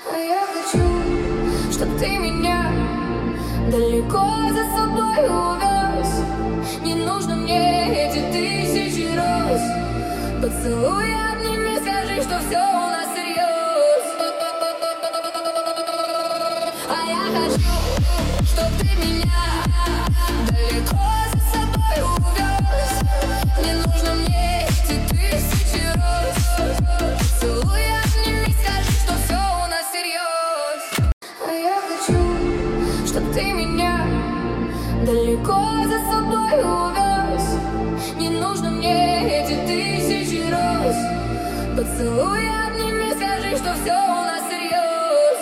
А я хочу, чтоб ты меня далеко за собой увез. Не нужно мне эти тысячи роз. Поцелуй, обними, скажи, что все у нас всерьез. А я хочу, чтоб ты меня далеко за собой увез. Не нужно мне эти тысячи роз. Поцелуй, обними, скажи, что все у нас всерьез. А я хочу, чтоб ты меня далеко за собой увез. Не нужно мне эти тысячи роз. Поцелуй, обними, скажи, что все у нас всерьез.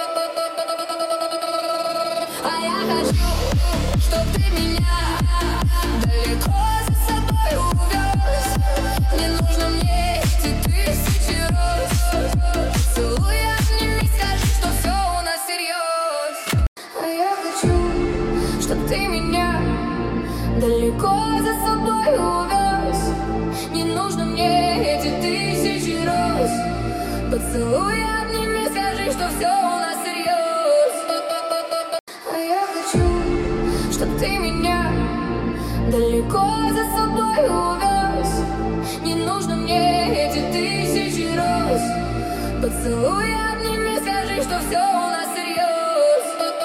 А я хочу, чтоб ты меня далеко за собой увез. Не нужно мне эти тысячи роз. Поцелуй, обними, скажи, что все у нас всерьез. А я хочу, чтоб ты меня далеко за собой увез. Не нужно мне эти тысячи роз. Поцелуй, обними, скажи, что все у нас всерьез. А я хочу, чтоб ты меня далеко за собой увез. Не нужно мне эти тысячи роз. Поцелуй, обними, скажи, что все у нас всерьез.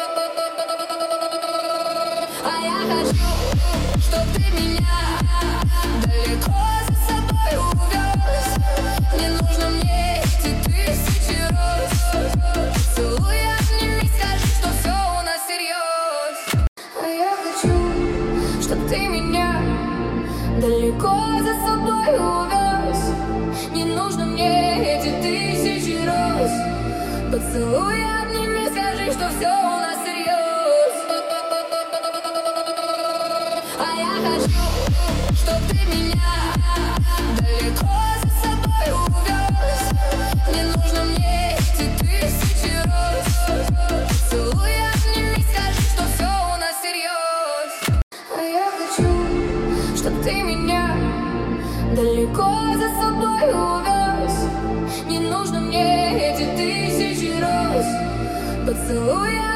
А я хочу, чтоб ты меня далеко за собой увез. Не нужно мне эти тысячи роз. Поцелуй, обними, скажи, что все у нас всерьез. А я хочу, чтоб ты меня далеко за собой увез. Не нужно мне эти тысячи роз. Поцелуй, обними, скажи, что все у нас всерьез. А я хочу, чтоб ты меня далеко за собой увез. Не нужно мне эти тысячи роз. Поцелуй, обними, скажи, что все у нас всерьез. А я хочу, чтоб ты меня далеко за собой увез. Не нужно мне эти тысячи роз. Поцелуй,